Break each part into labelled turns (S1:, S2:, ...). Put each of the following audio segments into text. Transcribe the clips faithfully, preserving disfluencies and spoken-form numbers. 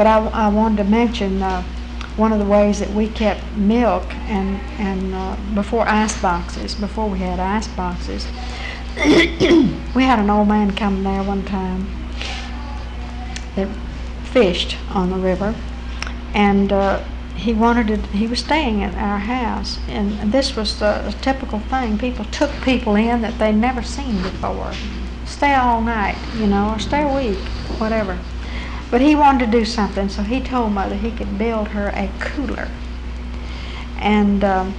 S1: But I, I wanted to mention uh, one of the ways that we kept milk and, and uh, before ice boxes, before we had ice boxes, we had an old man come there one time that fished on the river, and uh, he wanted to, he was staying at our house, and this was the, the typical thing. People took people in that they'd never seen before. Stay all night, you know, or stay a week, whatever. But he wanted to do something, so he told Mother he could build her a cooler. And um,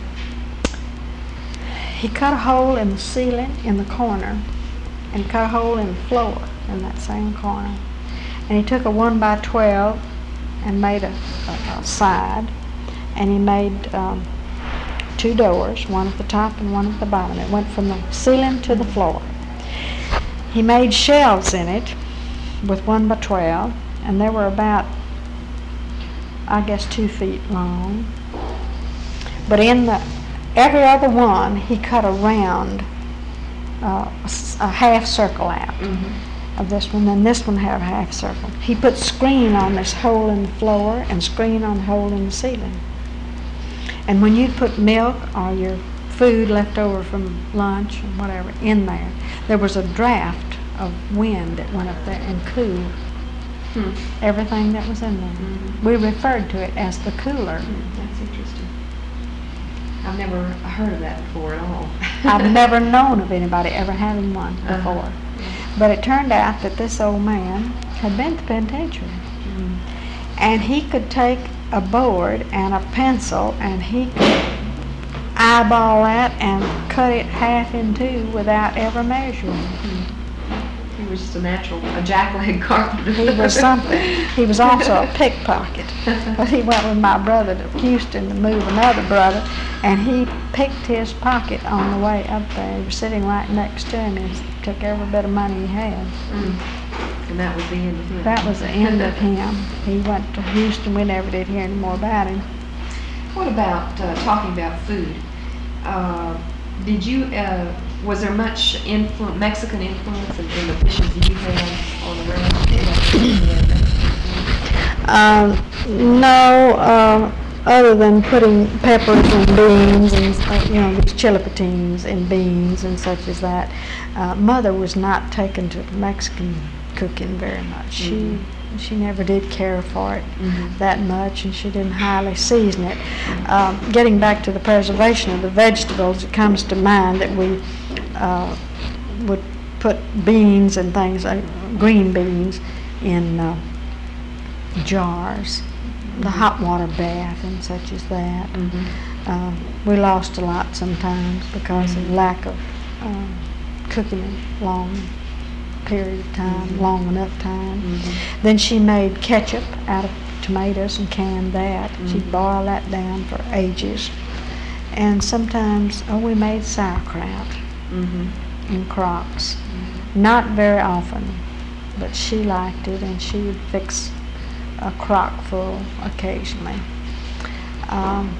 S1: he cut a hole in the ceiling in the corner, and cut a hole in the floor in that same corner. And he took a one by twelve and made a, a, a side, and he made um, two doors, one at the top and one at the bottom. It went from the ceiling to the floor. He made shelves in it with one by twelve, and they were about, I guess, two feet long. But in the every other one, he cut a round, uh, a half circle out. Mm-hmm. Of this one, then this one had a half circle. He put screen on this hole in the floor and screen on the hole in the ceiling. And when you'd put milk or your food left over from lunch or whatever in there, there was a draft of wind that went up there and cooled hmm. everything that was in there. Mm-hmm. We referred to it as the cooler.
S2: Mm, that's interesting. I've never heard of that before at all.
S1: I've never known of anybody ever having one before. Uh-huh. But it turned out that this old man had been to the penitentiary. Mm. And he could take a board and a pencil and he could eyeball that and cut it half in two without ever measuring. Mm.
S2: He was just a natural, a jackleg carpenter.
S1: He was something. He was also a pickpocket. But he went with my brother to Houston to move another brother, and he picked his pocket on the way up there. He was sitting right next to him and took every bit of money he had.
S2: Mm. And that was the end of him.
S1: That was the end of him. He went to Houston. We never did hear any more about him.
S2: What about uh, talking about food? Uh, did you, uh, was there much influ- Mexican influence in, in the dishes you had on the ranch?
S1: Um, no, uh, other than putting peppers and beans and, uh, you know, these chili patines and beans and such as that. Uh, Mother was not taken to Mexican cooking very much. Mm-hmm. She she never did care for it mm-hmm. that much, and she didn't highly season it. Um, getting back to the preservation of the vegetables, it comes to mind that we uh, would put beans and things, like green beans, in uh, jars. The hot water bath and such as that. Mm-hmm. Uh, we lost a lot sometimes because mm-hmm. of lack of uh, cooking a long period of time, mm-hmm. long enough time. Mm-hmm. Then she made ketchup out of tomatoes and canned that. Mm-hmm. She'd boil that down for ages. And sometimes, oh, we made sauerkraut mm-hmm. in crocks. Mm-hmm. Not very often, but she liked it, and she would fix a crock full occasionally. Um,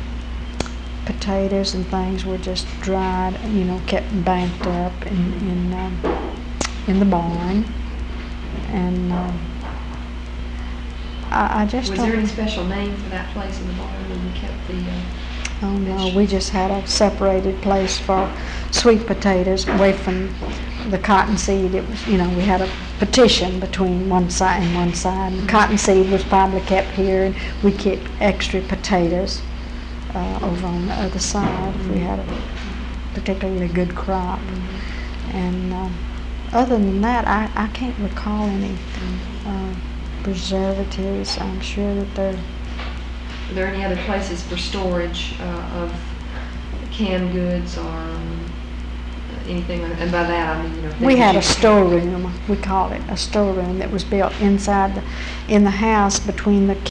S1: potatoes and things were just dried, you know, kept banked up in in, um, in the barn, and um, I, I just
S2: was
S1: don't.
S2: there any special name for that place in the barn when you kept the? Uh,
S1: oh no, we just had a separated place for sweet potatoes away from the cottonseed. It was, you know, we had a partition between one side and one side. And cottonseed was probably kept here, and we kept extra potatoes uh, over on the other side if we had a particularly good crop. Mm-hmm. And uh, other than that, I, I can't recall any uh, preservatives. I'm sure that they're.
S2: Are there any other places for storage uh, of canned goods or um, anything? And by that I mean, you know,
S1: we had a storeroom. We call it a storeroom that was built inside the, in the house between the